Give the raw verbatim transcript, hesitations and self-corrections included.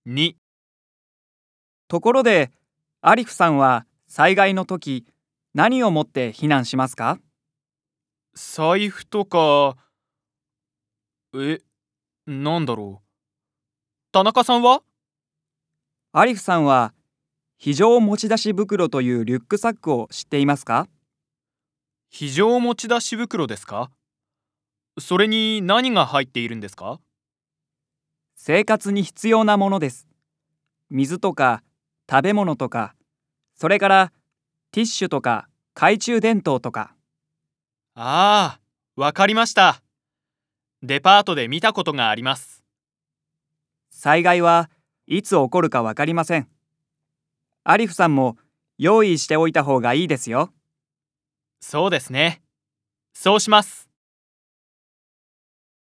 に、 ところで、アリフさんは災害の時、何を持って避難しますか？ 財布とか、え、なんだろう。田中さんは？ アリフさんは非常持ち出し袋というリュックサックを知っていますか？ 非常持ち出し袋ですか？それに何が入っているんですか？ 生活に必要なものです。水とか食べ物とか、それからティッシュとか懐中電灯とか。 ああ、わかりました。デパートで見たことがあります。 災害はいつ起こるかわかりません。アリフさんも用意しておいた方がいいですよ。 そうですね。そうします。